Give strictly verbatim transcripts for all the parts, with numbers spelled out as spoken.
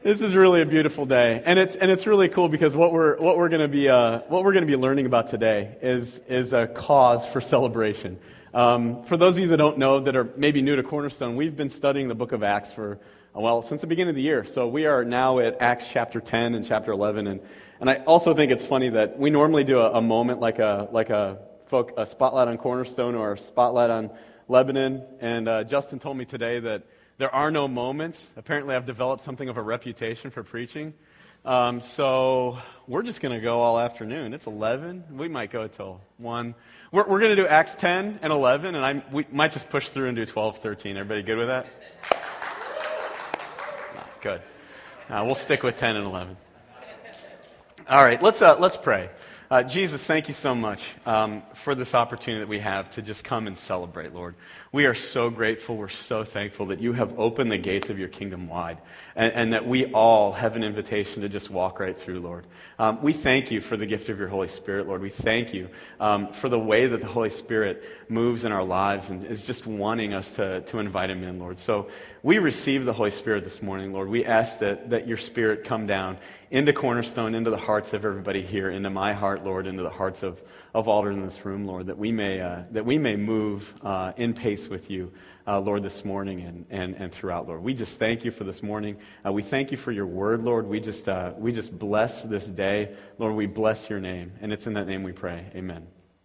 This is really a beautiful day, and it's and it's really cool because what we're what we're going to be uh, what we're going to be learning about today is is a cause for celebration. Um, for those of you that don't know, that are maybe new to Cornerstone, we've been studying the book of Acts for well since the beginning of the year. So we are now at Acts chapter ten and chapter eleven, and and I also think it's funny that we normally do a, a moment like a like a folk, a spotlight on Cornerstone or a spotlight on Lebanon, and uh, Justin told me today that there are no moments. Apparently, I've developed something of a reputation for preaching. Um, so we're just going to go all afternoon. It's eleven. We might go till one. We're, we're going to do Acts ten and eleven, and I we might just push through and do twelve, thirteen. Everybody good with that? No, good. Uh, we'll stick with ten and eleven. All right, let's uh, let's pray. Uh, Jesus, thank you so much um, for this opportunity that we have to just come and celebrate, Lord. We are so grateful, we're so thankful that you have opened the gates of your kingdom wide, and, and that we all have an invitation to just walk right through, Lord. Um, we thank you for the gift of your Holy Spirit, Lord. We thank you um, for the way that the Holy Spirit moves in our lives and is just wanting us to, to invite him in, Lord. So we receive the Holy Spirit this morning, Lord. We ask that, that your Spirit come down into Cornerstone, into the hearts of everybody here, into my heart, Lord, into the hearts of, of all in this room, Lord, that we may uh, that we may move uh, in pace with you, uh, Lord, this morning and, and, and throughout, Lord. We just thank you for this morning. Uh, we thank you for your word, Lord. We just uh, we just bless this day, Lord. We bless your name, and it's in that name we pray. Amen.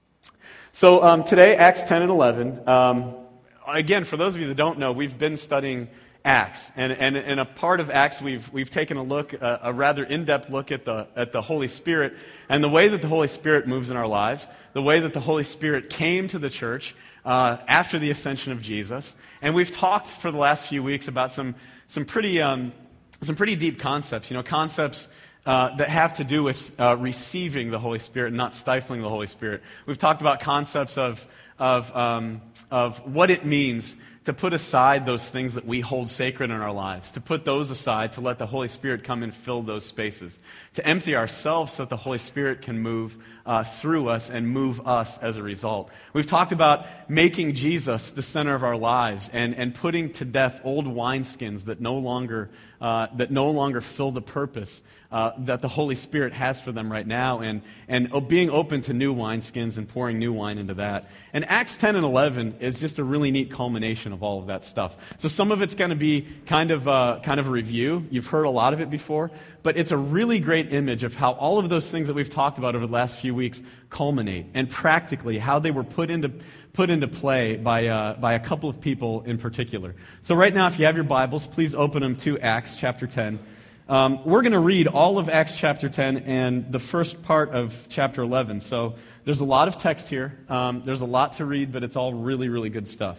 So um, today, Acts ten and eleven. Um, again, for those of you that don't know, we've been studying Acts, and and in a part of Acts, we've we've taken a look, a, a rather in-depth look at the at the Holy Spirit and the way that the Holy Spirit moves in our lives, the way that the Holy Spirit came to the church uh, after the ascension of Jesus, and we've talked for the last few weeks about some some pretty um, some pretty deep concepts, you know, concepts uh, that have to do with uh, receiving the Holy Spirit and not stifling the Holy Spirit. We've talked about concepts of of um, of what it means to put aside those things that we hold sacred in our lives, to put those aside, to let the Holy Spirit come and fill those spaces, to empty ourselves so that the Holy Spirit can move uh, through us and move us as a result. We've talked about making Jesus the center of our lives and, and putting to death old wineskins that no longer uh, that no longer fill the purpose uh, that the Holy Spirit has for them right now, and, and being open to new wineskins and pouring new wine into that. And Acts ten and eleven is just a really neat culmination of all of that stuff. So some of it's going to be kind of uh, kind of a review. You've heard a lot of it before, but it's a really great image of how all of those things that we've talked about over the last few weeks culminate, and practically how they were put into put into play by uh, by a couple of people in particular. So right now, if you have your Bibles, please open them to Acts chapter ten. Um, we're going to read all of Acts chapter ten and the first part of chapter eleven. So there's a lot of text here. Um, there's a lot to read, but it's all really, really good stuff.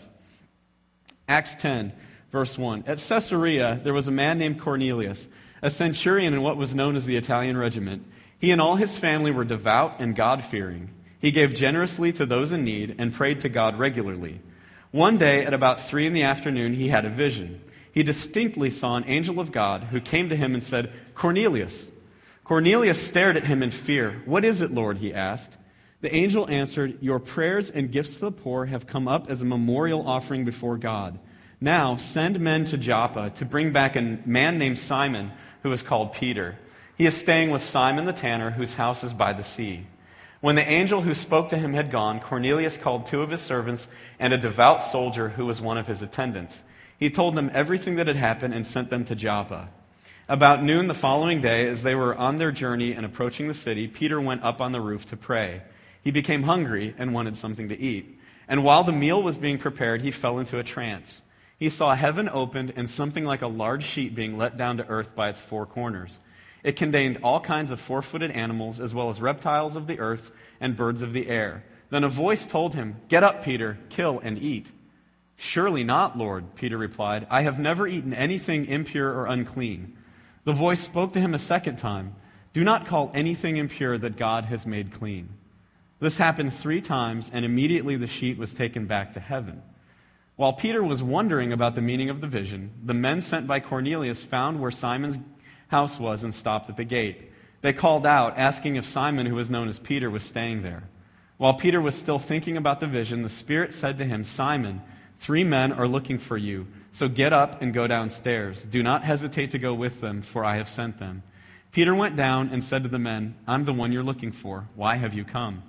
Acts ten, verse one. At Caesarea, there was a man named Cornelius, a centurion in what was known as the Italian regiment. He and all his family were devout and God-fearing. He gave generously to those in need and prayed to God regularly. One day, at about three in the afternoon, he had a vision. He distinctly saw an angel of God who came to him and said, "Cornelius." Cornelius stared at him in fear. "What is it, Lord?" he asked. The angel answered, "Your prayers and gifts to the poor have come up as a memorial offering before God. Now send men to Joppa to bring back a man named Simon, who is called Peter. He is staying with Simon the tanner, whose house is by the sea." When the angel who spoke to him had gone, Cornelius called two of his servants and a devout soldier who was one of his attendants. He told them everything that had happened and sent them to Joppa. About noon the following day, as they were on their journey and approaching the city, Peter went up on the roof to pray. He became hungry and wanted something to eat. And while the meal was being prepared, he fell into a trance. He saw heaven opened and something like a large sheet being let down to earth by its four corners. It contained all kinds of four-footed animals, as well as reptiles of the earth and birds of the air. Then a voice told him, "Get up, Peter, kill and eat." "Surely not, Lord," Peter replied. "I have never eaten anything impure or unclean." The voice spoke to him a second time. "Do not call anything impure that God has made clean." This happened three times, and immediately the sheet was taken back to heaven. While Peter was wondering about the meaning of the vision, the men sent by Cornelius found where Simon's house was and stopped at the gate. They called out, asking if Simon, who was known as Peter, was staying there. While Peter was still thinking about the vision, the Spirit said to him, "Simon, three men are looking for you. So get up and go downstairs. Do not hesitate to go with them, for I have sent them." Peter went down and said to the men, "I'm the one you're looking for. Why have you come?"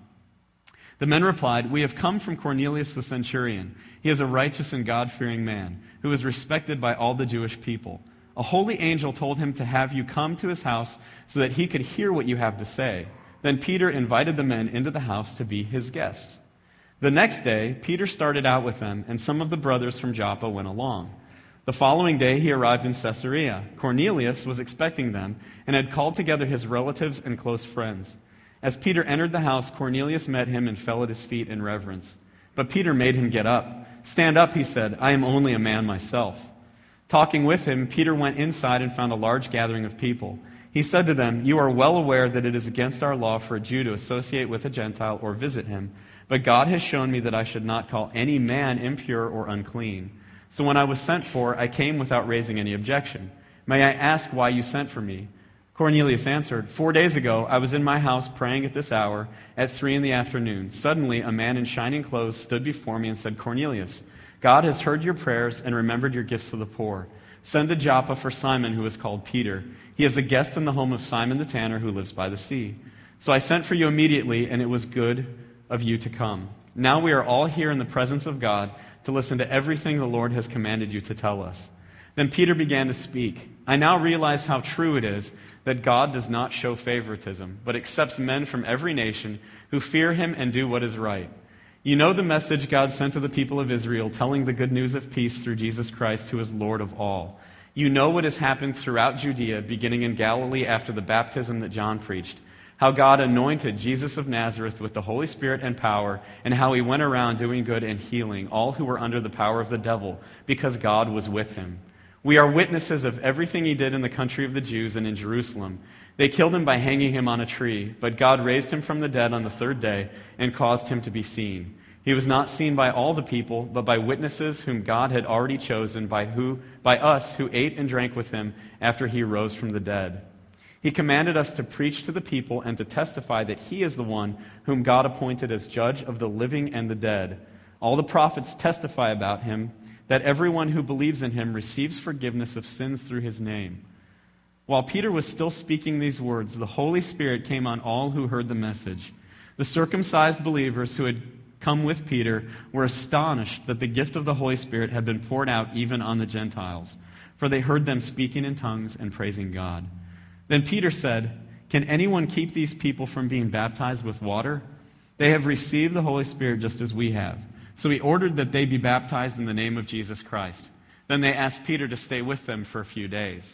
The men replied, "We have come from Cornelius the centurion. He is a righteous and God-fearing man, who is respected by all the Jewish people. A holy angel told him to have you come to his house so that he could hear what you have to say." Then Peter invited the men into the house to be his guests. The next day, Peter started out with them, and some of the brothers from Joppa went along. The following day, he arrived in Caesarea. Cornelius was expecting them and had called together his relatives and close friends. As Peter entered the house, Cornelius met him and fell at his feet in reverence. But Peter made him get up. "Stand up," he said. "I am only a man myself." Talking with him, Peter went inside and found a large gathering of people. He said to them, "You are well aware that it is against our law for a Jew to associate with a Gentile or visit him, but God has shown me that I should not call any man impure or unclean. So when I was sent for, I came without raising any objection. May I ask why you sent for me?" Cornelius answered, "Four days ago, I was in my house praying at this hour, at three in the afternoon. Suddenly, a man in shining clothes stood before me and said, 'Cornelius, God has heard your prayers and remembered your gifts to the poor. Send to Joppa for Simon, who is called Peter. He is a guest in the home of Simon the tanner, who lives by the sea.' So I sent for you immediately, and it was good of you to come. Now we are all here in the presence of God to listen to everything the Lord has commanded you to tell us." Then Peter began to speak. "I now realize how true it is that God does not show favoritism, but accepts men from every nation who fear him and do what is right. You know the message God sent to the people of Israel, telling the good news of peace through Jesus Christ, who is Lord of all. You know what has happened throughout Judea, beginning in Galilee after the baptism that John preached, how God anointed Jesus of Nazareth with the Holy Spirit and power, and how he went around doing good and healing all who were under the power of the devil, because God was with him. We are witnesses of everything he did in the country of the Jews and in Jerusalem. They killed him by hanging him on a tree, but God raised him from the dead on the third day and caused him to be seen. He was not seen by all the people, but by witnesses whom God had already chosen, by who, by us who ate and drank with him after he rose from the dead. He commanded us to preach to the people and to testify that he is the one whom God appointed as judge of the living and the dead. All the prophets testify about him, that everyone who believes in him receives forgiveness of sins through his name." While Peter was still speaking these words, the Holy Spirit came on all who heard the message. The circumcised believers who had come with Peter were astonished that the gift of the Holy Spirit had been poured out even on the Gentiles, for they heard them speaking in tongues and praising God. Then Peter said, "Can anyone keep these people from being baptized with water? They have received the Holy Spirit just as we have." So he ordered that they be baptized in the name of Jesus Christ. Then they asked Peter to stay with them for a few days.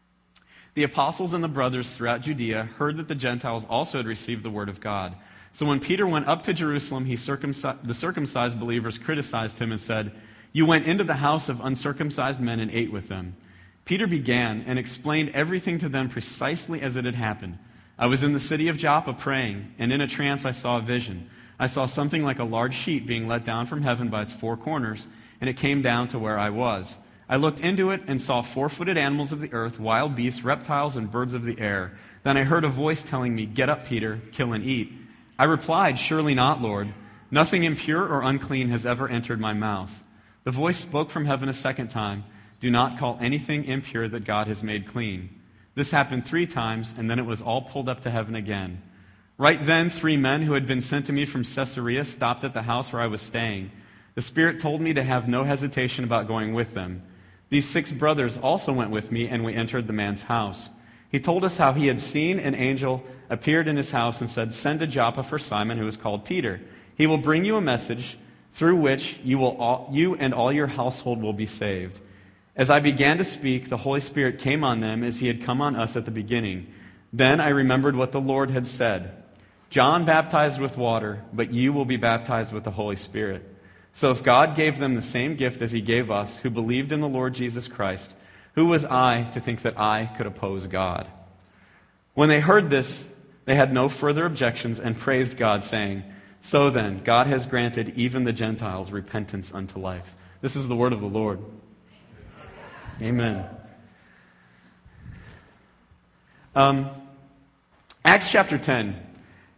The apostles and the brothers throughout Judea heard that the Gentiles also had received the word of God. So when Peter went up to Jerusalem, he circumcised, the circumcised believers criticized him and said, "You went into the house of uncircumcised men and ate with them." Peter began and explained everything to them precisely as it had happened. "I was in the city of Joppa praying, and in a trance I saw a vision. I saw something like a large sheet being let down from heaven by its four corners, and it came down to where I was. I looked into it and saw four-footed animals of the earth, wild beasts, reptiles, and birds of the air. Then I heard a voice telling me, 'Get up, Peter, kill and eat.' I replied, 'Surely not, Lord. Nothing impure or unclean has ever entered my mouth.' The voice spoke from heaven a second time, 'Do not call anything impure that God has made clean.' This happened three times, and then it was all pulled up to heaven again. Right then, three men who had been sent to me from Caesarea stopped at the house where I was staying. The Spirit told me to have no hesitation about going with them. These six brothers also went with me, and we entered the man's house. He told us how he had seen an angel appeared in his house and said, 'Send to Joppa for Simon, who is called Peter. He will bring you a message through which you, will all, you and all your household will be saved.' As I began to speak, the Holy Spirit came on them as he had come on us at the beginning. Then I remembered what the Lord had said. 'John baptized with water, but you will be baptized with the Holy Spirit.' So if God gave them the same gift as he gave us, who believed in the Lord Jesus Christ, who was I to think that I could oppose God?" When they heard this, they had no further objections and praised God, saying, "So then, God has granted even the Gentiles repentance unto life." This is the word of the Lord. Amen. Um, Acts chapter ten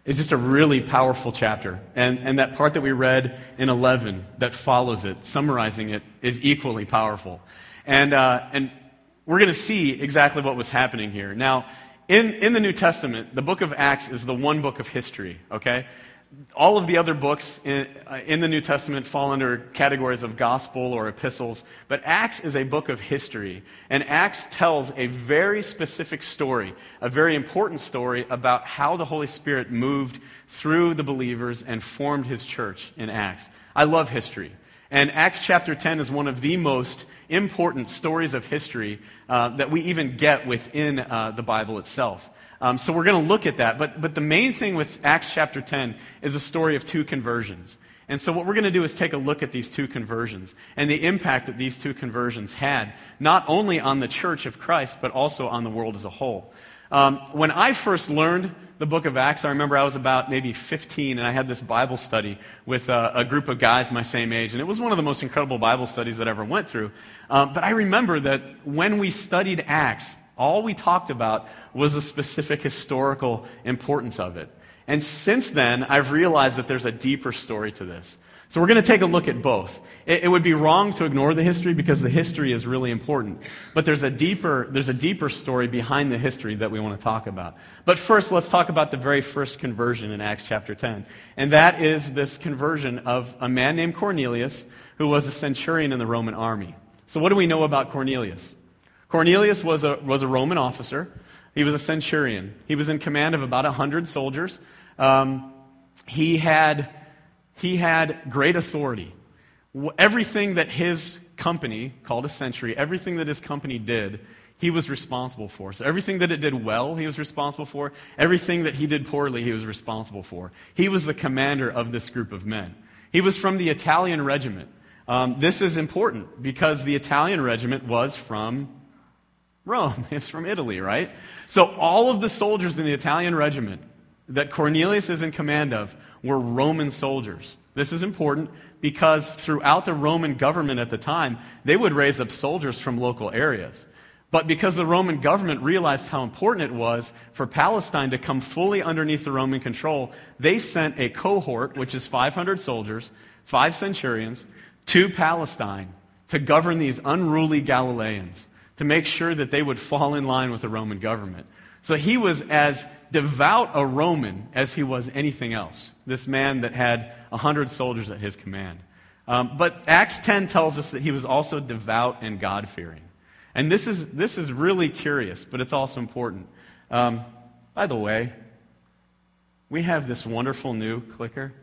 is just a really powerful chapter. And, and that part that we read in eleven that follows it, summarizing it, is equally powerful. And, uh, and we're going to see exactly what was happening here. Now, in, in the New Testament, the book of Acts is the one book of history, okay? All of the other books in, uh, in the New Testament fall under categories of gospel or epistles, but Acts is a book of history, and Acts tells a very specific story, a very important story about how the Holy Spirit moved through the believers and formed His church in Acts. I love history, and Acts chapter ten is one of the most important stories of history uh, that we even get within uh, the Bible itself. Um, so we're going to look at that. But, but the main thing with Acts chapter ten is a story of two conversions. And so what we're going to do is take a look at these two conversions and the impact that these two conversions had, not only on the church of Christ, but also on the world as a whole. Um, when I first learned the book of Acts, I remember I was about maybe fifteen, and I had this Bible study with uh, a group of guys my same age. And it was one of the most incredible Bible studies that I ever went through. Um, but I remember that when we studied Acts, all we talked about was the specific historical importance of it. And since then, I've realized that there's a deeper story to this. So we're going to take a look at both. It, it would be wrong to ignore the history because the history is really important. But there's a deeper, there's a deeper story behind the history that we want to talk about. But first, let's talk about the very first conversion in Acts chapter ten. And that is this conversion of a man named Cornelius, who was a centurion in the Roman army. So what do we know about Cornelius? Cornelius was a, was a Roman officer. He was a centurion. He was in command of about one hundred soldiers. Um, he had, he had great authority. Everything that his company, called a century, everything that his company did, he was responsible for. So everything that it did well, he was responsible for. Everything that he did poorly, he was responsible for. He was the commander of this group of men. He was from the Italian regiment. Um, this is important because the Italian regiment was from Rome. It's from Italy, right? So all of the soldiers in the Italian regiment that Cornelius is in command of were Roman soldiers. This is important because throughout the Roman government at the time, they would raise up soldiers from local areas. But because the Roman government realized how important it was for Palestine to come fully underneath the Roman control, they sent a cohort, which is five hundred soldiers, five centurions, to Palestine to govern these unruly Galileans, to make sure that they would fall in line with the Roman government. So he was as devout a Roman as he was anything else, this man that had one hundred soldiers at his command. Um, but Acts ten tells us that he was also devout and God-fearing. And this is, this is really curious, but it's also important. Um, by the way, we have this wonderful new clicker.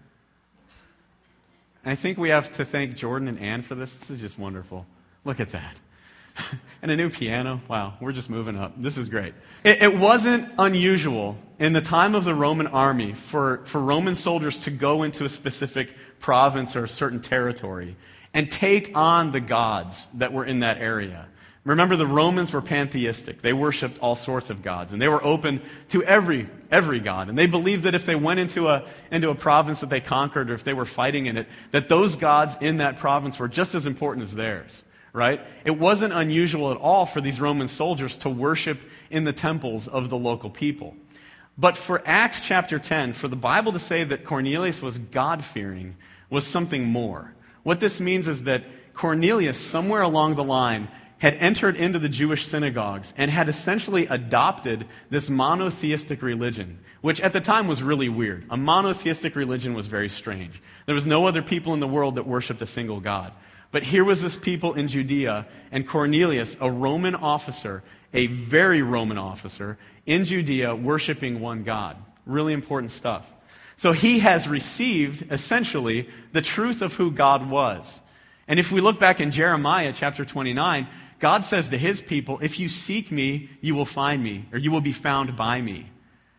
And I think we have to thank Jordan and Ann for this. This is just wonderful. Look at that. And a new piano. Wow, we're just moving up. This is great. It, it wasn't unusual in the time of the Roman army for, for Roman soldiers to go into a specific province or a certain territory and take on the gods that were in that area. Remember, the Romans were pantheistic. They worshipped all sorts of gods, and they were open to every every god. And they believed that if they went into a into a province that they conquered, or if they were fighting in it, that those gods in that province were just as important as theirs. Right? It wasn't unusual at all for these Roman soldiers to worship in the temples of the local people. But for Acts chapter ten, for the Bible to say that Cornelius was God-fearing was something more. What this means is that Cornelius, somewhere along the line, had entered into the Jewish synagogues and had essentially adopted this monotheistic religion, which at the time was really weird. A monotheistic religion was very strange. There was no other people in the world that worshipped a single God. But here was this people in Judea, and Cornelius, a Roman officer, a very Roman officer, in Judea, worshiping one God. Really important stuff. So he has received, essentially, the truth of who God was. And if we look back in Jeremiah chapter twenty-nine, God says to his people, if you seek me, you will find me, or you will be found by me.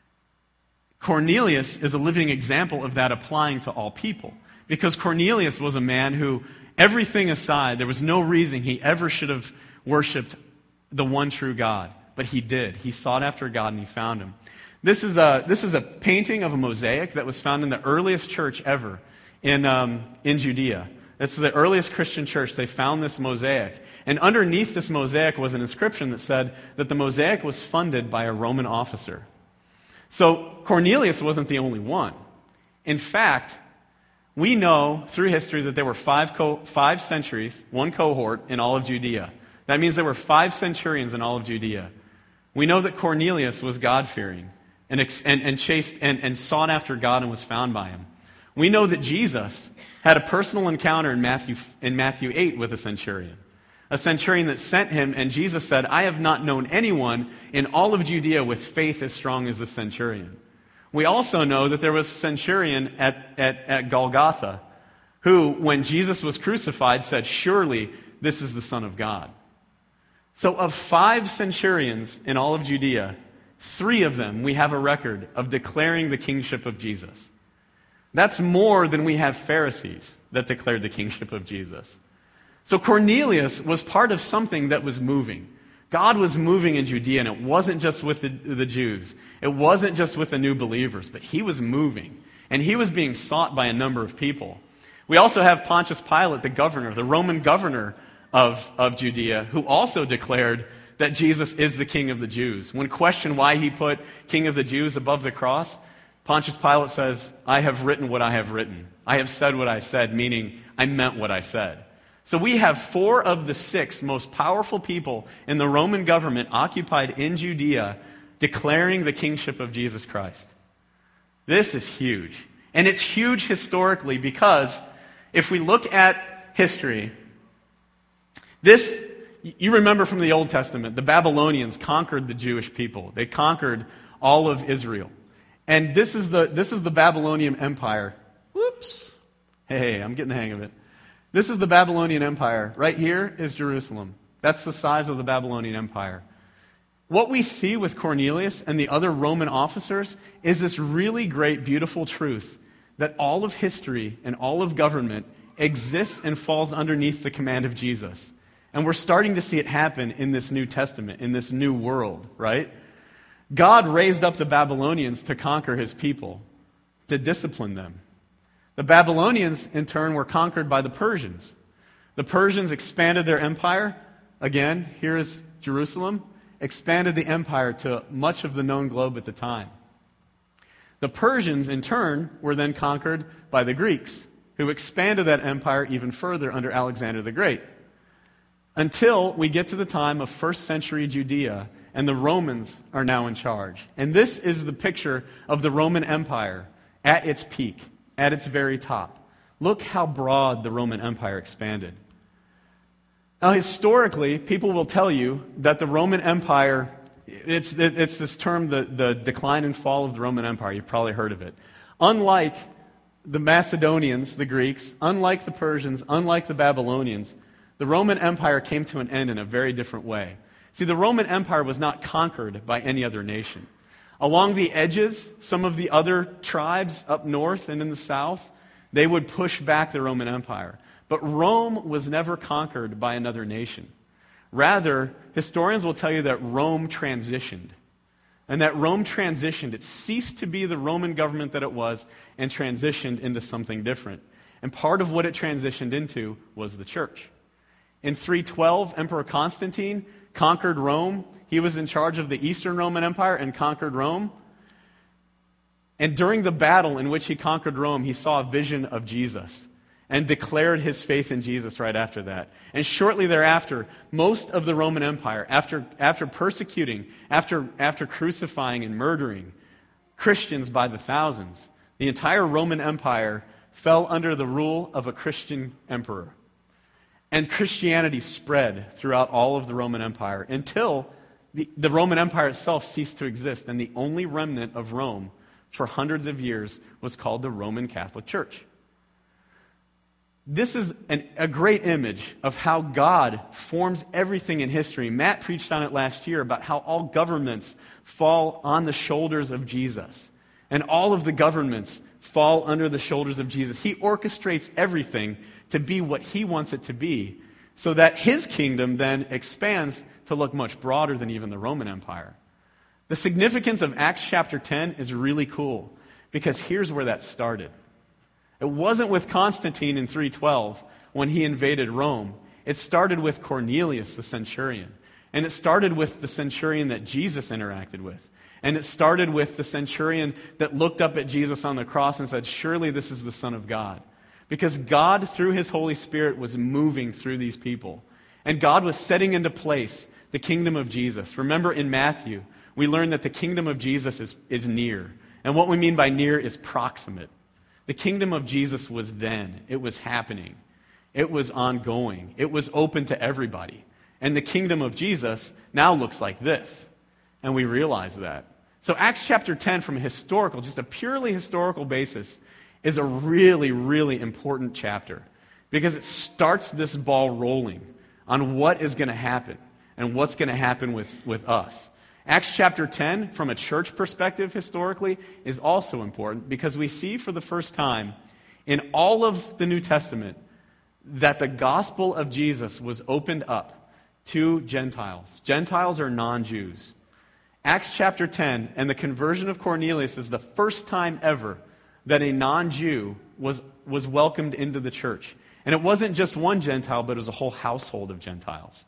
Cornelius is a living example of that applying to all people. Because Cornelius was a man who, everything aside, there was no reason he ever should have worshipped the one true God. But he did. He sought after God and he found him. This is a, this is a painting of a mosaic that was found in the earliest church ever in, um, in Judea. It's the earliest Christian church. They found this mosaic. And underneath this mosaic was an inscription that said that the mosaic was funded by a Roman officer. So Cornelius wasn't the only one. In fact, we know through history that there were five, co- five centuries, one cohort in all of Judea. That means there were five centurions in all of Judea. We know that Cornelius was God-fearing and, ex- and, and chased and, and sought after God and was found by him. We know that Jesus had a personal encounter in Matthew, in Matthew eight with a centurion. A centurion that sent him, and Jesus said, I have not known anyone in all of Judea with faith as strong as the centurion. We also know that there was a centurion at, at, at Golgotha who, when Jesus was crucified, said, surely this is the Son of God. So of five centurions in all of Judea, three of them we have a record of declaring the kingship of Jesus. That's more than we have Pharisees that declared the kingship of Jesus. So Cornelius was part of something that was moving. God was moving in Judea, and it wasn't just with the, the Jews. It wasn't just with the new believers, but he was moving. And he was being sought by a number of people. We also have Pontius Pilate, the governor, the Roman governor of, of Judea, who also declared that Jesus is the King of the Jews. When questioned why he put King of the Jews above the cross, Pontius Pilate says, I have written what I have written. I have said what I said, meaning I meant what I said. So we have four of the six most powerful people in the Roman government occupied in Judea declaring the kingship of Jesus Christ. This is huge. And it's huge historically because if we look at history, this, you remember from the Old Testament, the Babylonians conquered the Jewish people. They conquered all of Israel. And this is the, this is the Babylonian Empire. Whoops. Hey, I'm getting the hang of it. This is the Babylonian Empire. Right here is Jerusalem. That's the size of the Babylonian Empire. What we see with Cornelius and the other Roman officers is this really great, beautiful truth that all of history and all of government exists and falls underneath the command of Jesus. And we're starting to see it happen in this New Testament, in this new world, right? God raised up the Babylonians to conquer his people, to discipline them. The Babylonians, in turn, were conquered by the Persians. The Persians expanded their empire. Again, here is Jerusalem. Expanded the empire to much of the known globe at the time. The Persians, in turn, were then conquered by the Greeks, who expanded that empire even further under Alexander the Great. Until we get to the time of first century Judea, and the Romans are now in charge. And this is the picture of the Roman Empire at its peak, at its very top. Look how broad the Roman Empire expanded. Now, historically, people will tell you that the Roman Empire, it's, it's this term, the, the decline and fall of the Roman Empire. You've probably heard of it. Unlike the Macedonians, the Greeks, unlike the Persians, unlike the Babylonians, the Roman Empire came to an end in a very different way. See, the Roman Empire was not conquered by any other nation. Along the edges, some of the other tribes up north and in the south, they would push back the Roman Empire. But Rome was never conquered by another nation. Rather, historians will tell you that Rome transitioned. And that Rome transitioned. It ceased to be the Roman government that it was and transitioned into something different. And part of what it transitioned into was the church. In three twelve, Emperor Constantine conquered Rome. He was in charge of the Eastern Roman Empire and conquered Rome. And during the battle in which he conquered Rome, he saw a vision of Jesus and declared his faith in Jesus right after that. And shortly thereafter, most of the Roman Empire, after, after persecuting, after, after crucifying and murdering Christians by the thousands, the entire Roman Empire fell under the rule of a Christian emperor. And Christianity spread throughout all of the Roman Empire until the, the Roman Empire itself ceased to exist, and the only remnant of Rome for hundreds of years was called the Roman Catholic Church. This is an, a great image of how God forms everything in history. Matt preached on it last year about how all governments fall on the shoulders of Jesus. And all of the governments fall under the shoulders of Jesus. He orchestrates everything to be what he wants it to be, so that his kingdom then expands to look much broader than even the Roman Empire. The significance of Acts chapter ten is really cool, because here's where that started. It wasn't with Constantine in three twelve when he invaded Rome. It started with Cornelius the centurion. And it started with the centurion that Jesus interacted with. And it started with the centurion that looked up at Jesus on the cross and said, surely this is the Son of God. Because God, through his Holy Spirit, was moving through these people. And God was setting into place the kingdom of Jesus. Remember in Matthew, we learned that the kingdom of Jesus is, is near. And what we mean by near is proximate. The kingdom of Jesus was then. It was happening. It was ongoing. It was open to everybody. And the kingdom of Jesus now looks like this. And we realize that. So Acts chapter ten, from a historical, just a purely historical basis, is a really, really important chapter. Because it starts this ball rolling on what is going to happen and what's going to happen with, with us. Acts chapter ten, from a church perspective historically, is also important because we see for the first time in all of the New Testament that the gospel of Jesus was opened up to Gentiles. Gentiles are non-Jews. Acts chapter ten and the conversion of Cornelius is the first time ever that a non-Jew was, was welcomed into the church. And it wasn't just one Gentile, but it was a whole household of Gentiles.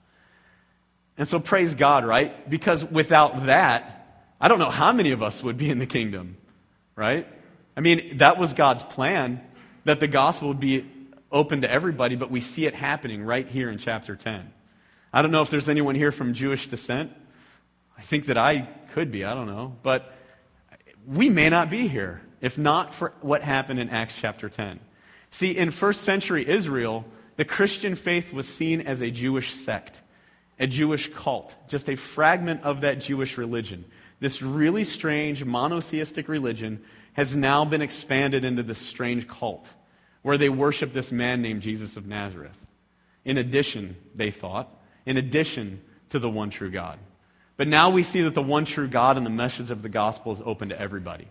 And so praise God, right? Because without that, I don't know how many of us would be in the kingdom, right? I mean, that was God's plan, that the gospel would be open to everybody, but we see it happening right here in chapter ten. I don't know if there's anyone here from Jewish descent. I think that I could be, I don't know. But we may not be here if not for what happened in Acts chapter ten. See, in first century Israel, the Christian faith was seen as a Jewish sect, a Jewish cult, just a fragment of that Jewish religion. This really strange monotheistic religion has now been expanded into this strange cult where they worship this man named Jesus of Nazareth. In addition, they thought, in addition to the one true God. But now we see that the one true God and the message of the gospel is open to everybody.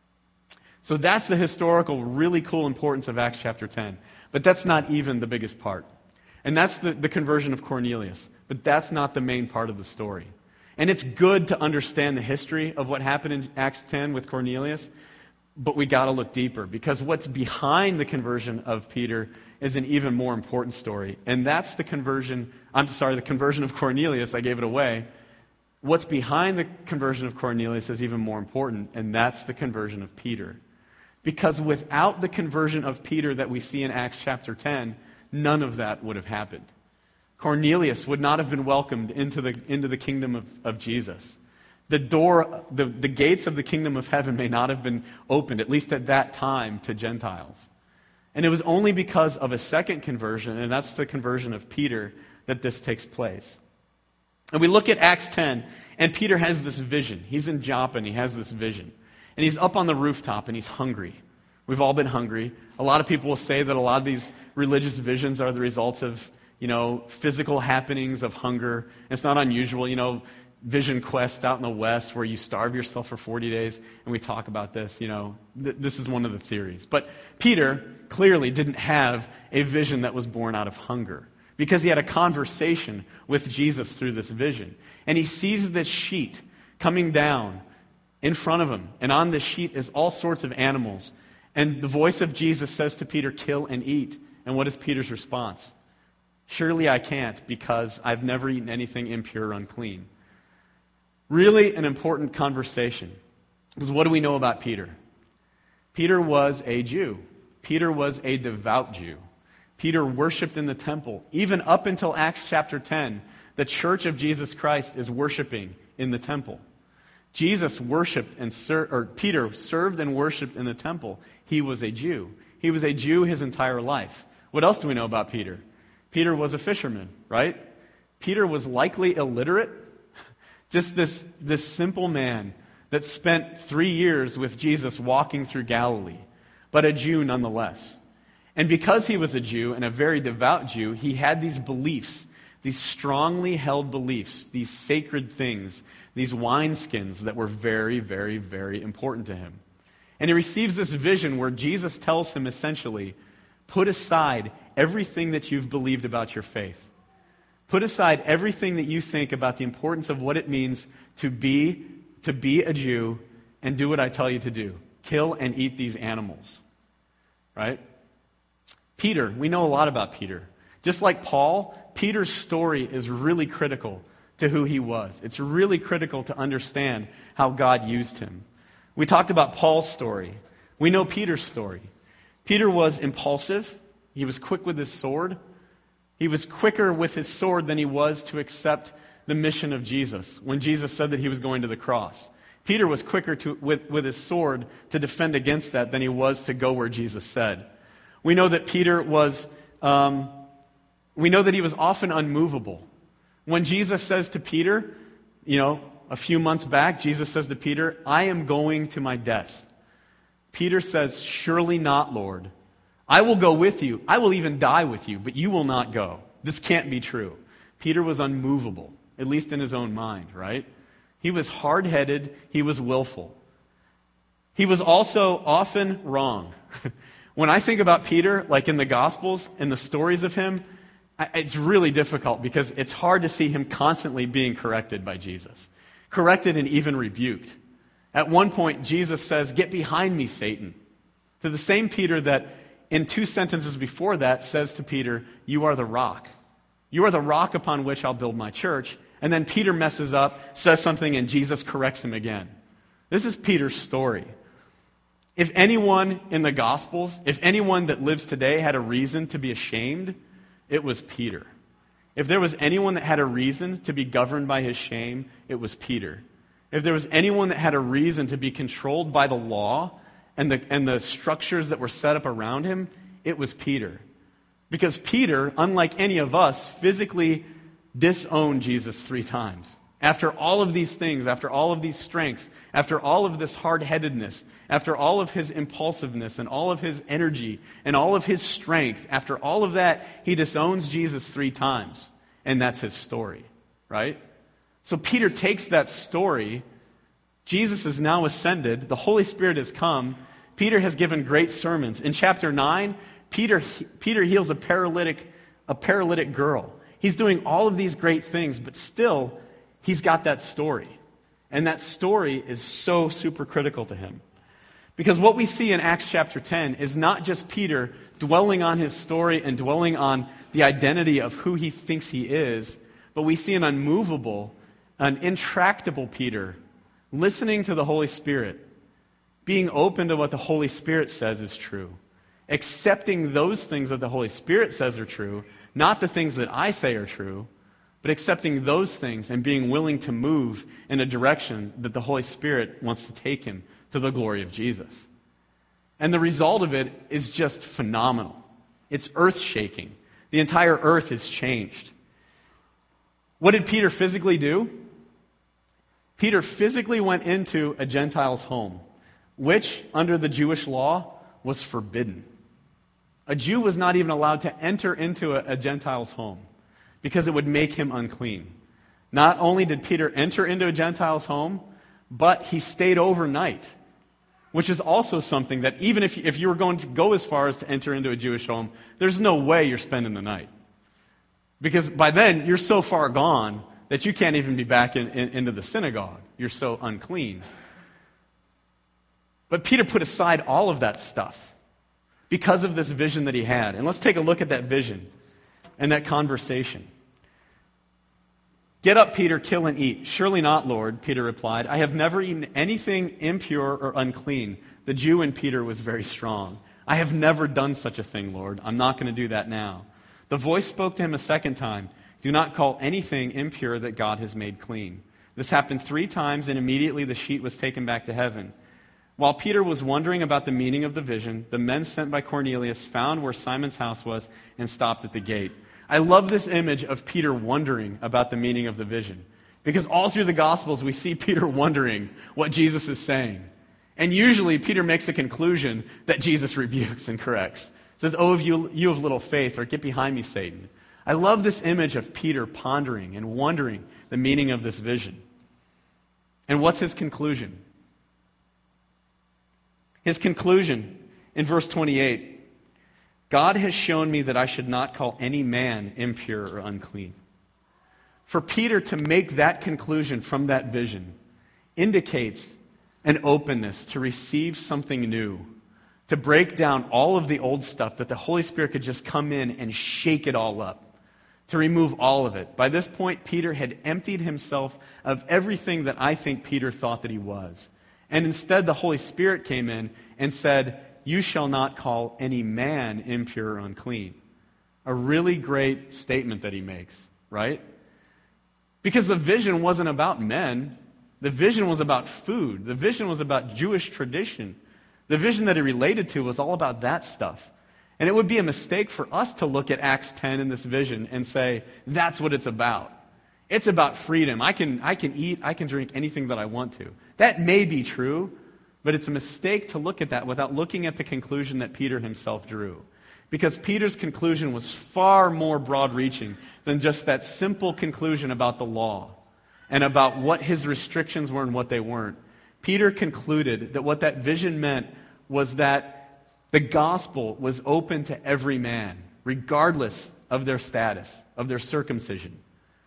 So that's the historical, really cool importance of Acts chapter ten. But that's not even the biggest part. And that's the, the conversion of Cornelius. But that's not the main part of the story. And it's good to understand the history of what happened in Acts ten with Cornelius, but we got to look deeper because what's behind the conversion of Peter is an even more important story. And that's the conversion, I'm sorry, the conversion of Cornelius. I gave it away. What's behind the conversion of Cornelius is even more important, and that's the conversion of Peter. Because without the conversion of Peter that we see in Acts chapter ten, none of that would have happened. Cornelius would not have been welcomed into the, into the kingdom of, of Jesus. The door, the, the gates of the kingdom of heaven may not have been opened, at least at that time, to Gentiles. And it was only because of a second conversion, and that's the conversion of Peter, that this takes place. And we look at Acts ten, and Peter has this vision. He's in Joppa, and he has this vision. And he's up on the rooftop, and he's hungry. We've all been hungry. A lot of people will say that a lot of these religious visions are the results of, you know, physical happenings of hunger. It's not unusual, you know, Vision Quest out in the West where you starve yourself for forty days, and we talk about this, you know. Th- this is one of the theories. But Peter clearly didn't have a vision that was born out of hunger because he had a conversation with Jesus through this vision. And he sees this sheet coming down in front of him, and on this sheet is all sorts of animals. And the voice of Jesus says to Peter, "Kill and eat." And what is Peter's response? "Surely I can't, because I've never eaten anything impure or unclean." Really an important conversation. Because what do we know about Peter? Peter was a Jew. Peter was a devout Jew. Peter worshiped in the temple. Even up until Acts chapter ten, the church of Jesus Christ is worshiping in the temple. Jesus worshiped and ser- or Peter served and worshiped in the temple. He was a Jew. He was a Jew his entire life. What else do we know about Peter? Peter was a fisherman, right? Peter was likely illiterate. Just this, this simple man that spent three years with Jesus walking through Galilee, but a Jew nonetheless. And because he was a Jew and a very devout Jew, he had these beliefs, these strongly held beliefs, these sacred things, these wineskins that were very, very, very important to him. And he receives this vision where Jesus tells him essentially, put aside everything that you've believed about your faith. Put aside everything that you think about the importance of what it means to be, to be a Jew and do what I tell you to do. Kill and eat these animals. Right? Peter, we know a lot about Peter. Just like Paul, Peter's story is really critical to who he was. It's really critical to understand how God used him. We talked about Paul's story. We know Peter's story. Peter was impulsive. He was quick with his sword. He was quicker with his sword than he was to accept the mission of Jesus when Jesus said that he was going to the cross. Peter was quicker to, with, with his sword to defend against that than he was to go where Jesus said. We know that Peter was, um, we know that he was often unmovable. When Jesus says to Peter, you know, a few months back, Jesus says to Peter, I am going to my death. Peter says, surely not, Lord. I will go with you. I will even die with you, but you will not go. This can't be true. Peter was unmovable, at least in his own mind, right? He was hard-headed. He was willful. He was also often wrong. When I think about Peter, like in the Gospels and the stories of him, it's really difficult because it's hard to see him constantly being corrected by Jesus. Corrected and even rebuked. At one point, Jesus says, get behind me, Satan. To the same Peter that in two sentences before that says to Peter, you are the rock. You are the rock upon which I'll build my church. And then Peter messes up, says something, and Jesus corrects him again. This is Peter's story. If anyone in the Gospels, if anyone that lives today had a reason to be ashamed, it was Peter. If there was anyone that had a reason to be governed by his shame, it was Peter. If there was anyone that had a reason to be controlled by the law and the, and the structures that were set up around him, it was Peter. Because Peter, unlike any of us, physically disowned Jesus three times. After all of these things, after all of these strengths, after all of this hard-headedness, after all of his impulsiveness and all of his energy and all of his strength, after all of that, he disowns Jesus three times. And that's his story, right? So Peter takes that story. Jesus is now ascended. The Holy Spirit has come. Peter has given great sermons. In chapter nine, Peter, Peter heals a paralytic, a paralytic girl. He's doing all of these great things, but still, he's got that story. And that story is so super critical to him. Because what we see in Acts chapter ten is not just Peter dwelling on his story and dwelling on the identity of who he thinks he is, but we see an unmovable, an intractable Peter listening to the Holy Spirit, being open to what the Holy Spirit says is true, accepting those things that the Holy Spirit says are true, not the things that I say are true, but accepting those things and being willing to move in a direction that the Holy Spirit wants to take him to the glory of Jesus. And the result of it is just phenomenal. It's earth-shaking. The entire earth is changed. What did Peter physically do? Peter physically went into a Gentile's home, which, under the Jewish law, was forbidden. A Jew was not even allowed to enter into a, a Gentile's home because it would make him unclean. Not only did Peter enter into a Gentile's home, but he stayed overnight, which is also something that even if, if you were going to go as far as to enter into a Jewish home, there's no way you're spending the night. Because by then, you're so far gone that you can't even be back in, in, into the synagogue. You're so unclean. But Peter put aside all of that stuff because of this vision that he had. And let's take a look at that vision and that conversation. Get up, Peter, kill and eat. Surely not, Lord, Peter replied. I have never eaten anything impure or unclean. The Jew in Peter was very strong. I have never done such a thing, Lord. I'm not going to do that now. The voice spoke to him a second time. Do not call anything impure that God has made clean. This happened three times, and immediately the sheet was taken back to heaven. While Peter was wondering about the meaning of the vision, the men sent by Cornelius found where Simon's house was and stopped at the gate. I love this image of Peter wondering about the meaning of the vision. Because all through the Gospels, we see Peter wondering what Jesus is saying. And usually, Peter makes a conclusion that Jesus rebukes and corrects. Says, oh, if you, you have little faith, or get behind me, Satan. I love this image of Peter pondering and wondering the meaning of this vision. And what's his conclusion? His conclusion in verse twenty-eight, God has shown me that I should not call any man impure or unclean. For Peter to make that conclusion from that vision indicates an openness to receive something new, to break down all of the old stuff that the Holy Spirit could just come in and shake it all up, to remove all of it. By this point, Peter had emptied himself of everything that I think Peter thought that he was. And instead, the Holy Spirit came in and said, "You shall not call any man impure or unclean." A really great statement that he makes, right? Because the vision wasn't about men. The vision was about food. The vision was about Jewish tradition. The vision that he related to was all about that stuff. And it would be a mistake for us to look at Acts ten in this vision and say, that's what it's about. It's about freedom. I can, I can eat, I can drink anything that I want to. That may be true, but it's a mistake to look at that without looking at the conclusion that Peter himself drew. Because Peter's conclusion was far more broad-reaching than just that simple conclusion about the law and about what his restrictions were and what they weren't. Peter concluded that what that vision meant was that the gospel was open to every man, regardless of their status, of their circumcision.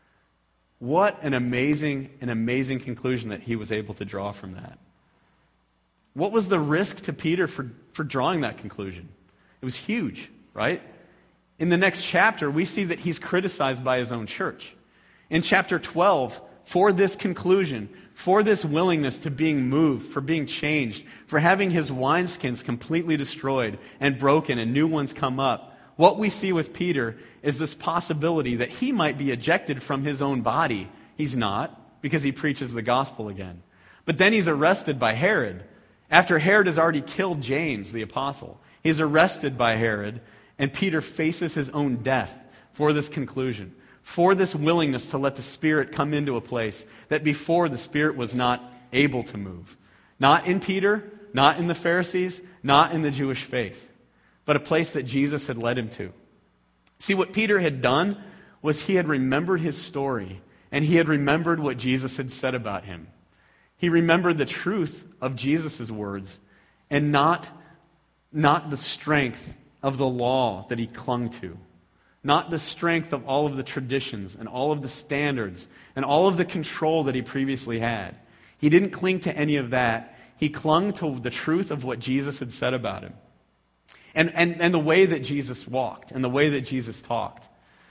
What an amazing, an amazing conclusion that he was able to draw from that. What was the risk to Peter for, for drawing that conclusion? It was huge, right? In the next chapter, we see that he's criticized by his own church. In chapter twelve, for this conclusion, for this willingness to being moved, for being changed, for having his wineskins completely destroyed and broken and new ones come up, what we see with Peter is this possibility that he might be ejected from his own body. He's not, because he preaches the gospel again. But then he's arrested by Herod. After Herod has already killed James, the apostle, he's arrested by Herod, and Peter faces his own death for this conclusion, for this willingness to let the Spirit come into a place that before the Spirit was not able to move. Not in Peter, not in the Pharisees, not in the Jewish faith, but a place that Jesus had led him to. See, what Peter had done was he had remembered his story, and he had remembered what Jesus had said about him. He remembered the truth of Jesus' words and not, not the strength of the law that he clung to. Not the strength of all of the traditions and all of the standards and all of the control that he previously had. He didn't cling to any of that. He clung to the truth of what Jesus had said about him. And, and, and the way that Jesus walked and the way that Jesus talked.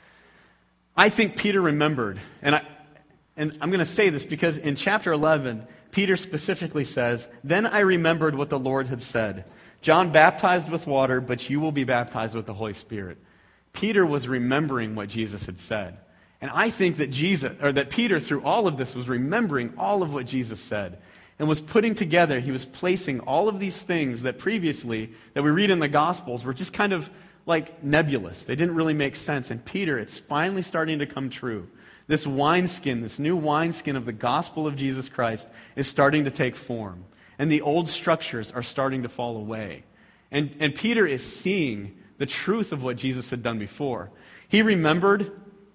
I think Peter remembered, and, I, and I'm going to say this because in chapter eleven, Peter specifically says, "Then I remembered what the Lord had said. John baptized with water, but you will be baptized with the Holy Spirit." Peter was remembering what Jesus had said. And I think that Jesus, or that Peter, through all of this, was remembering all of what Jesus said and was putting together, he was placing all of these things that previously, that we read in the Gospels, were just kind of like nebulous. They didn't really make sense. And Peter, it's finally starting to come true. This wineskin, this new wineskin of the gospel of Jesus Christ is starting to take form. And the old structures are starting to fall away. And, and Peter is seeing the truth of what Jesus had done before. He remembered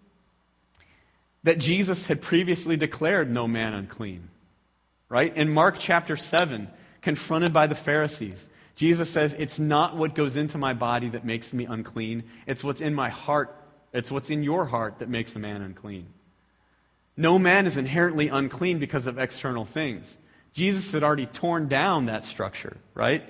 that Jesus had previously declared no man unclean. Right? In Mark chapter seven, confronted by the Pharisees, Jesus says, "It's not what goes into my body that makes me unclean. It's what's in my heart. It's what's in your heart that makes a man unclean." No man is inherently unclean because of external things. Jesus had already torn down that structure, right?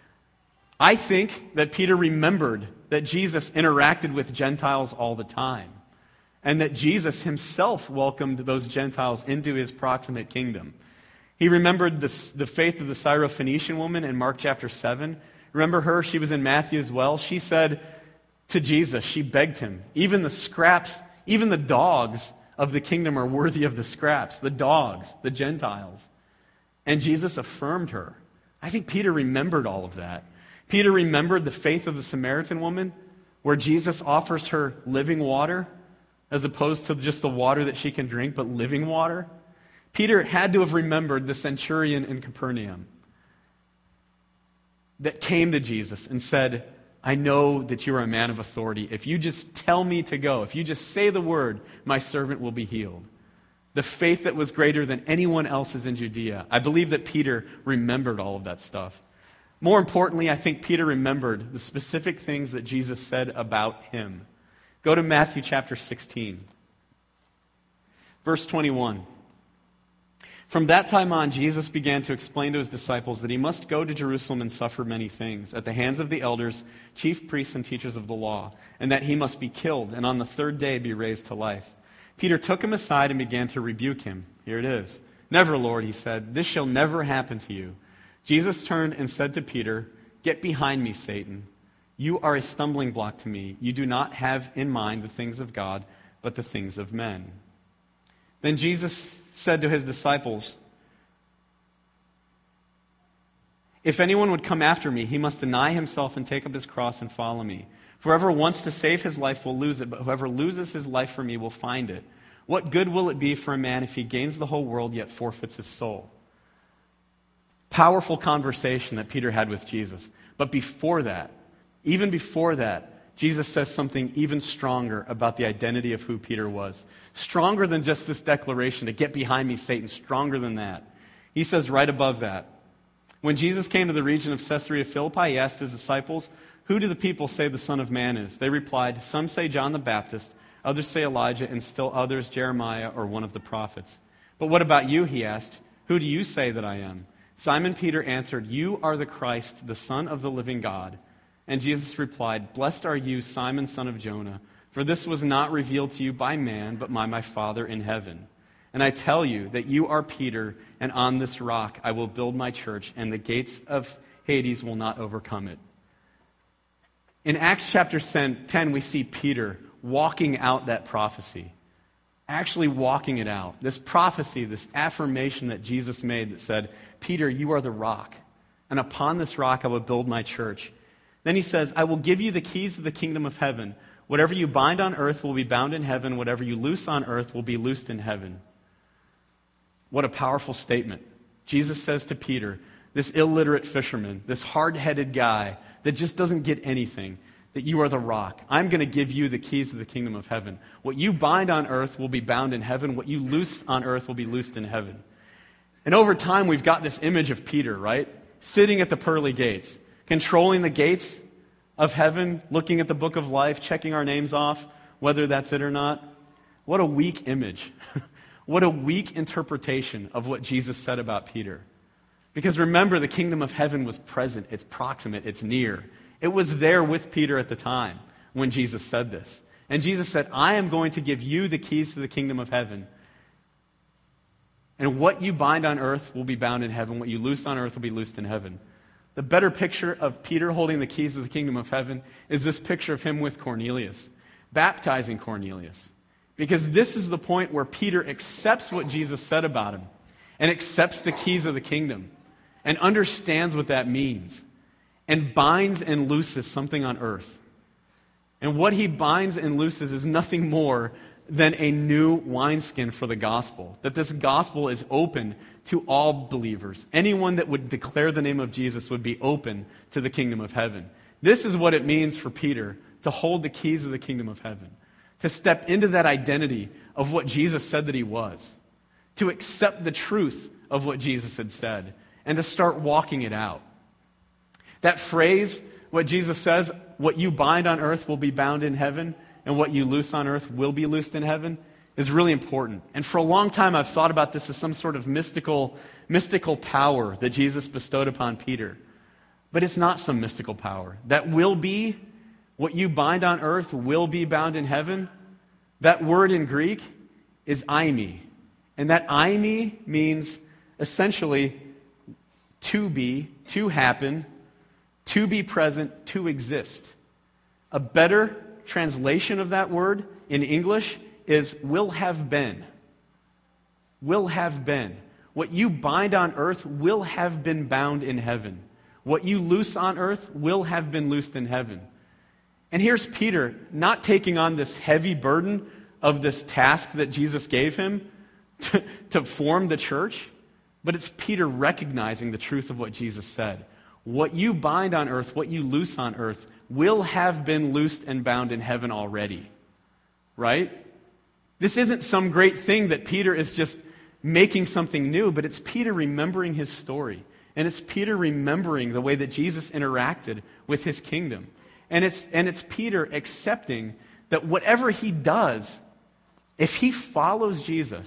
I think that Peter remembered that Jesus interacted with Gentiles all the time, and that Jesus himself welcomed those Gentiles into his proximate kingdom. He remembered the, the faith of the Syrophoenician woman in Mark chapter seven. Remember her? She was in Matthew as well. She said to Jesus, she begged him, even the scraps, even the dogs of the kingdom are worthy of the scraps, the dogs, the Gentiles. And Jesus affirmed her. I think Peter remembered all of that. Peter remembered the faith of the Samaritan woman, where Jesus offers her living water, as opposed to just the water that she can drink, but living water. Peter had to have remembered the centurion in Capernaum that came to Jesus and said, "I know that you are a man of authority. If you just tell me to go, if you just say the word, my servant will be healed." The faith that was greater than anyone else's in Judea. I believe that Peter remembered all of that stuff. More importantly, I think Peter remembered the specific things that Jesus said about him. Go to Matthew chapter sixteen, verse twenty-one. From that time on, Jesus began to explain to his disciples that he must go to Jerusalem and suffer many things at the hands of the elders, chief priests, and teachers of the law, and that he must be killed and on the third day be raised to life. Peter took him aside and began to rebuke him. Here it is. "Never, Lord," he said, "this shall never happen to you." Jesus turned and said to Peter, "Get behind me, Satan. You are a stumbling block to me. You do not have in mind the things of God, but the things of men." Then Jesus said to his disciples, "If anyone would come after me, he must deny himself and take up his cross and follow me. For whoever wants to save his life will lose it, but whoever loses his life for me will find it. What good will it be for a man if he gains the whole world yet forfeits his soul?" Powerful conversation that Peter had with Jesus. But before that, even before that, Jesus says something even stronger about the identity of who Peter was. Stronger than just this declaration to "Get behind me, Satan." Stronger than that. He says right above that, when Jesus came to the region of Caesarea Philippi, he asked his disciples, "Who do the people say the Son of Man is?" They replied, "Some say John the Baptist, others say Elijah, and still others Jeremiah or one of the prophets." "But what about you?" he asked. "Who do you say that I am?" Simon Peter answered, "You are the Christ, the Son of the living God." And Jesus replied, "Blessed are you, Simon, son of Jonah, for this was not revealed to you by man, but by my Father in heaven. And I tell you that you are Peter, and on this rock I will build my church, and the gates of Hades will not overcome it." In Acts chapter ten, we see Peter walking out that prophecy, actually walking it out. This prophecy, this affirmation that Jesus made that said, "Peter, you are the rock, and upon this rock I will build my church." Then he says, "I will give you the keys of the kingdom of heaven. Whatever you bind on earth will be bound in heaven. Whatever you loose on earth will be loosed in heaven." What a powerful statement. Jesus says to Peter, this illiterate fisherman, this hard-headed guy that just doesn't get anything, that you are the rock. I'm going to give you the keys of the kingdom of heaven. What you bind on earth will be bound in heaven. What you loose on earth will be loosed in heaven. And over time, we've got this image of Peter, right? Sitting at the pearly gates, controlling the gates of heaven, looking at the book of life, checking our names off, whether that's it or not. What a weak image. What a weak interpretation of what Jesus said about Peter. Because remember, the kingdom of heaven was present, it's proximate, it's near. It was there with Peter at the time when Jesus said this. And Jesus said, "I am going to give you the keys to the kingdom of heaven. And what you bind on earth will be bound in heaven. What you loose on earth will be loosed in heaven." The better picture of Peter holding the keys of the kingdom of heaven is this picture of him with Cornelius, baptizing Cornelius. Because this is the point where Peter accepts what Jesus said about him and accepts the keys of the kingdom and understands what that means and binds and looses something on earth. And what he binds and looses is nothing more than a new wineskin for the gospel. That this gospel is open to all believers. Anyone that would declare the name of Jesus would be open to the kingdom of heaven. This is what it means for Peter to hold the keys of the kingdom of heaven. To step into that identity of what Jesus said that he was. To accept the truth of what Jesus had said. And to start walking it out. That phrase, what Jesus says, "What you bind on earth will be bound in heaven, and what you loose on earth will be loosed in heaven," is really important. And for a long time I've thought about this as some sort of mystical, mystical power that Jesus bestowed upon Peter. But it's not some mystical power. That will be, what you bind on earth will be bound in heaven. That word in Greek is eimi. And that eimi means essentially to be, to happen, to be present, to exist. A better translation of that word in English is will have been. Will have been. What you bind on earth will have been bound in heaven. What you loose on earth will have been loosed in heaven. And here's Peter not taking on this heavy burden of this task that Jesus gave him to, to form the church, but it's Peter recognizing the truth of what Jesus said. What you bind on earth, what you loose on earth, will have been loosed and bound in heaven already. Right? This isn't some great thing that Peter is just making something new, but it's Peter remembering his story. And it's Peter remembering the way that Jesus interacted with his kingdom. And it's, and it's Peter accepting that whatever he does, if he follows Jesus,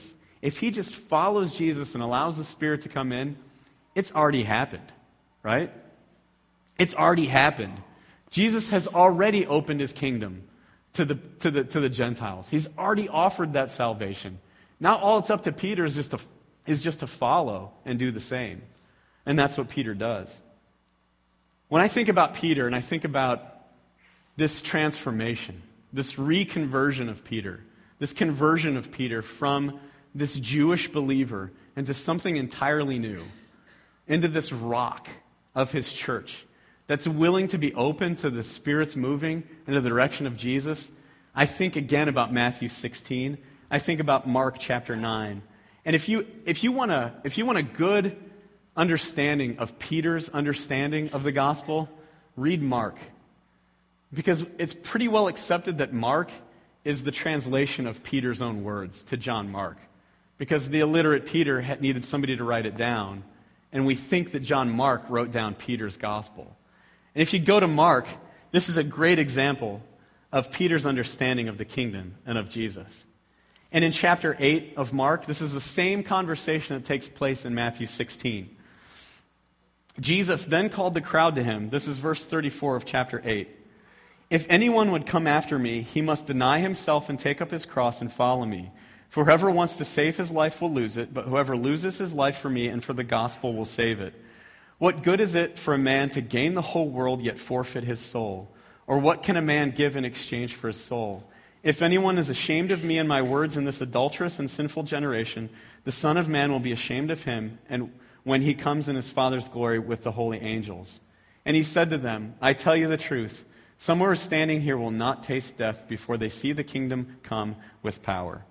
if he just follows Jesus and allows the Spirit to come in, it's already happened, right? It's already happened. Jesus has already opened his kingdom to the, to the, to the Gentiles. He's already offered that salvation. Now all it's up to Peter is just to, is just to follow and do the same. And that's what Peter does. When I think about Peter and I think about this transformation, this reconversion of Peter, this conversion of Peter from this Jewish believer into something entirely new, into this rock of his church that's willing to be open to the Spirit's moving into the direction of Jesus, I think again about Matthew sixteen. I think about Mark chapter nine. And if you if you want a if you want a good understanding of Peter's understanding of the gospel, read Mark. Because it's pretty well accepted that Mark is the translation of Peter's own words to John Mark. Because the illiterate Peter had needed somebody to write it down, and we think that John Mark wrote down Peter's gospel. And if you go to Mark, this is a great example of Peter's understanding of the kingdom and of Jesus. And in chapter eight of Mark, this is the same conversation that takes place in Matthew sixteen. Jesus then called the crowd to him. This is verse thirty-four of chapter eight. If anyone would come after me, he must deny himself and take up his cross and follow me. For whoever wants to save his life will lose it, but whoever loses his life for me and for the gospel will save it. What good is it for a man to gain the whole world yet forfeit his soul? Or what can a man give in exchange for his soul? If anyone is ashamed of me and my words in this adulterous and sinful generation, the Son of Man will be ashamed of him and when he comes in his Father's glory with the holy angels. And he said to them, I tell you the truth, some who are standing here will not taste death before they see the kingdom come with power.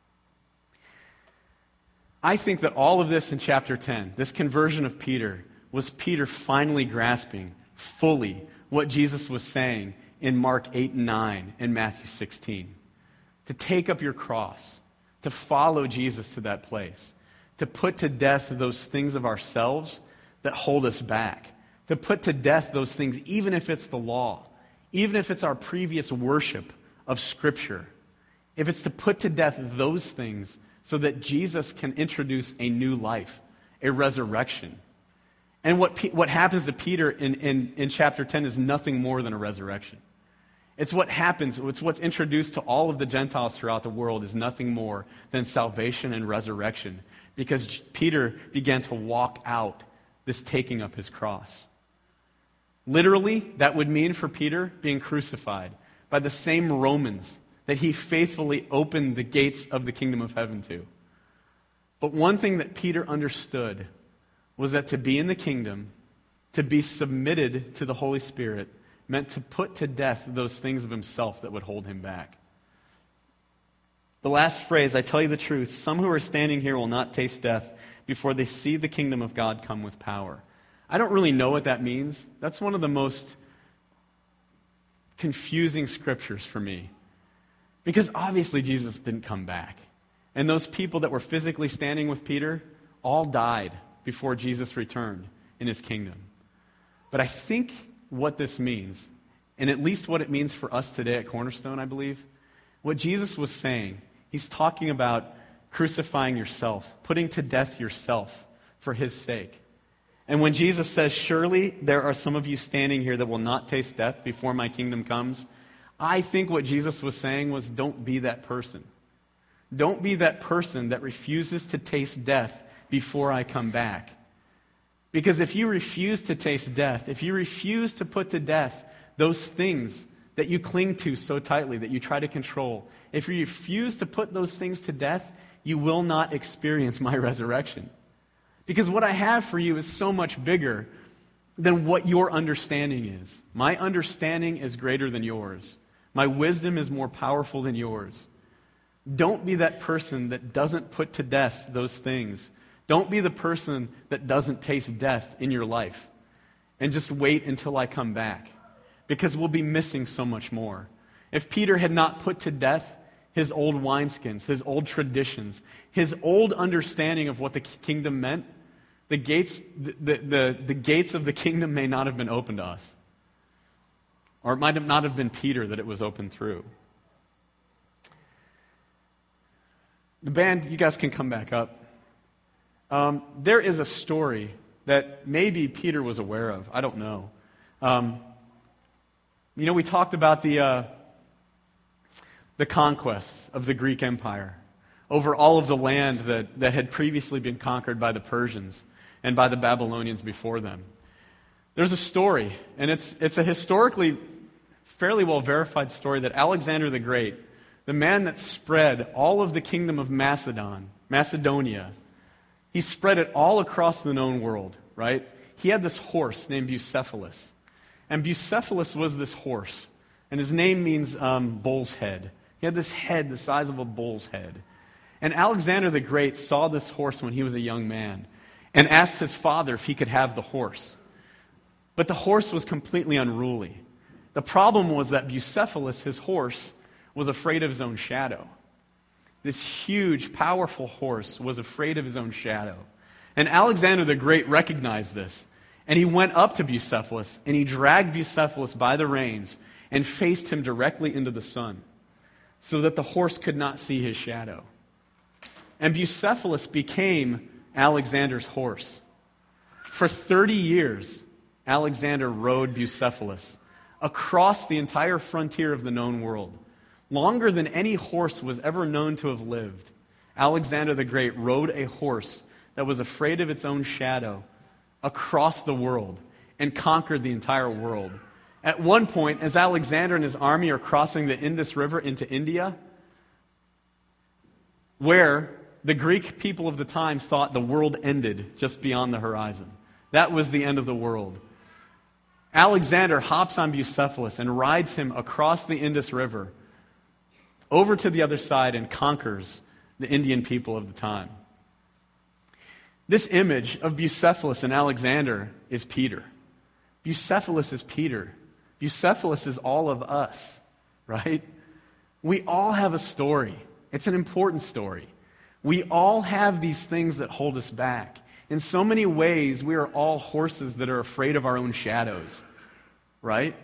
I think that all of this in chapter ten, this conversion of Peter, was Peter finally grasping fully what Jesus was saying in Mark eight and nine and Matthew sixteen. To take up your cross, to follow Jesus to that place, to put to death those things of ourselves that hold us back, to put to death those things, even if it's the law, even if it's our previous worship of Scripture, if it's to put to death those things so that Jesus can introduce a new life, a resurrection. And what, P- what happens to Peter in, in, in chapter ten is nothing more than a resurrection. It's what happens, it's what's introduced to all of the Gentiles throughout the world is nothing more than salvation and resurrection. Because Peter began to walk out this taking up his cross. Literally, that would mean for Peter being crucified by the same Romans that he faithfully opened the gates of the kingdom of heaven to. But one thing that Peter understood was that to be in the kingdom, to be submitted to the Holy Spirit, meant to put to death those things of himself that would hold him back. The last phrase, I tell you the truth, some who are standing here will not taste death before they see the kingdom of God come with power. I don't really know what that means. That's one of the most confusing scriptures for me. Because obviously Jesus didn't come back. And those people that were physically standing with Peter all died before Jesus returned in his kingdom. But I think what this means, and at least what it means for us today at Cornerstone, I believe, what Jesus was saying, he's talking about crucifying yourself, putting to death yourself for his sake. And when Jesus says, surely there are some of you standing here that will not taste death before my kingdom comes, I think what Jesus was saying was, don't be that person. Don't be that person that refuses to taste death before I come back. Because if you refuse to taste death, if you refuse to put to death those things that you cling to so tightly, that you try to control, if you refuse to put those things to death, you will not experience my resurrection. Because what I have for you is so much bigger than what your understanding is. My understanding is greater than yours. My wisdom is more powerful than yours. Don't be that person that doesn't put to death those things. Don't be the person that doesn't taste death in your life. And just wait until I come back. Because we'll be missing so much more. If Peter had not put to death his old wineskins, his old traditions, his old understanding of what the kingdom meant, the gates, the, the, the, the gates of the kingdom may not have been open to us. Or it might have not have been Peter that it was opened through. The band, you guys can come back up. Um, there is a story that maybe Peter was aware of. I don't know. Um, you know, we talked about the uh, the conquest of the Greek Empire over all of the land that, that had previously been conquered by the Persians and by the Babylonians before them. There's a story, and it's it's a historically fairly well verified story that Alexander the Great, the man that spread all of the kingdom of Macedon, Macedonia, he spread it all across the known world, right? He had this horse named Bucephalus. And Bucephalus was this horse, and his name means um, bull's head. He had this head the size of a bull's head. And Alexander the Great saw this horse when he was a young man and asked his father if he could have the horse. But the horse was completely unruly. The problem was that Bucephalus, his horse, was afraid of his own shadow. This huge, powerful horse was afraid of his own shadow. And Alexander the Great recognized this. And he went up to Bucephalus, and he dragged Bucephalus by the reins and faced him directly into the sun, so that the horse could not see his shadow. And Bucephalus became Alexander's horse. For thirty years, Alexander rode Bucephalus across the entire frontier of the known world. Longer than any horse was ever known to have lived, Alexander the Great rode a horse that was afraid of its own shadow across the world and conquered the entire world. At one point, as Alexander and his army are crossing the Indus River into India, where the Greek people of the time thought the world ended just beyond the horizon. That was the end of the world. Alexander hops on Bucephalus and rides him across the Indus River over to the other side and conquers the Indian people of the time. This image of Bucephalus and Alexander is Peter. Bucephalus is Peter. Bucephalus is all of us, right? We all have a story. It's an important story. We all have these things that hold us back. In so many ways, we are all horses that are afraid of our own shadows, right?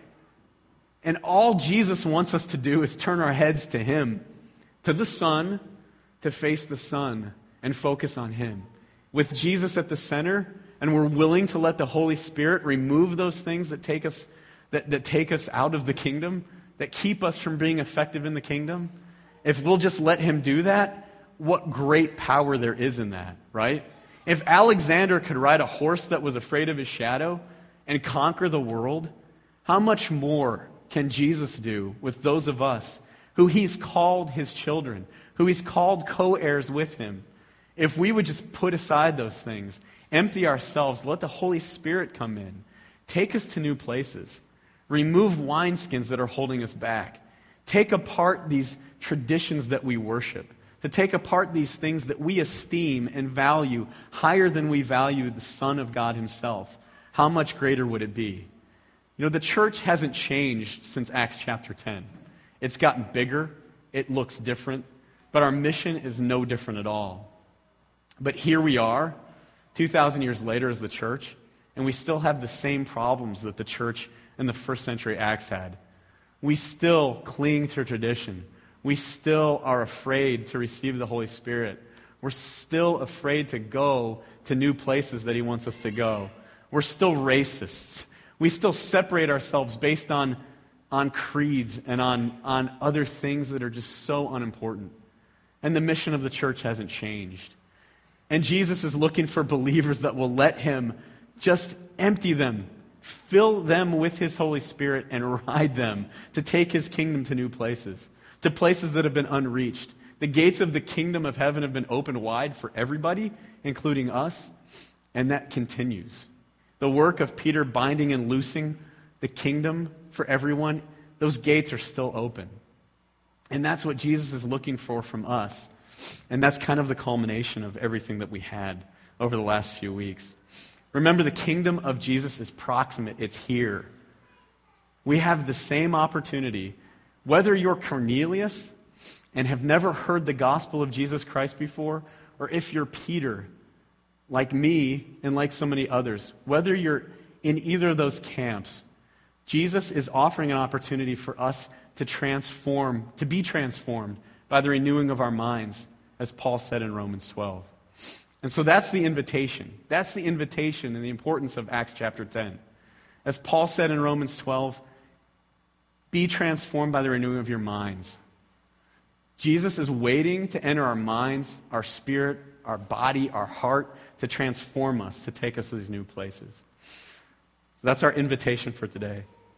And all Jesus wants us to do is turn our heads to Him, to the Son, to face the Son, and focus on Him. With Jesus at the center, and we're willing to let the Holy Spirit remove those things that take us that, that take us out of the kingdom, that keep us from being effective in the kingdom, if we'll just let Him do that, what great power there is in that, right? If Alexander could ride a horse that was afraid of his shadow and conquer the world, how much more can Jesus do with those of us who He's called His children, who He's called co-heirs with Him? If we would just put aside those things, empty ourselves, let the Holy Spirit come in, take us to new places, remove wineskins that are holding us back, take apart these traditions that we worship, to take apart these things that we esteem and value higher than we value the Son of God Himself, how much greater would it be? You know, the church hasn't changed since Acts chapter ten. It's gotten bigger, it looks different, but our mission is no different at all. But here we are, two thousand years later as the church, and we still have the same problems that the church in the first century Acts had. We still cling to tradition. We still are afraid to receive the Holy Spirit. We're still afraid to go to new places that He wants us to go. We're still racists. We still separate ourselves based on, on creeds and on, on other things that are just so unimportant. And the mission of the church hasn't changed. And Jesus is looking for believers that will let Him just empty them, fill them with His Holy Spirit, and ride them to take His kingdom to new places, to places that have been unreached. The gates of the kingdom of heaven have been opened wide for everybody, including us, and that continues. The work of Peter binding and loosing the kingdom for everyone, those gates are still open. And that's what Jesus is looking for from us. And that's kind of the culmination of everything that we had over the last few weeks. Remember, the kingdom of Jesus is proximate. It's here. We have the same opportunity. Whether you're Cornelius and have never heard the gospel of Jesus Christ before, or if you're Peter, like me and like so many others, whether you're in either of those camps, Jesus is offering an opportunity for us to transform, to be transformed by the renewing of our minds as Paul said in Romans twelve. And so that's the invitation. That's the invitation and the importance of Acts chapter ten. As Paul said in Romans twelve, be transformed by the renewing of your minds. Jesus is waiting to enter our minds, our spirit, our body, our heart, to transform us, to take us to these new places. That's our invitation for today.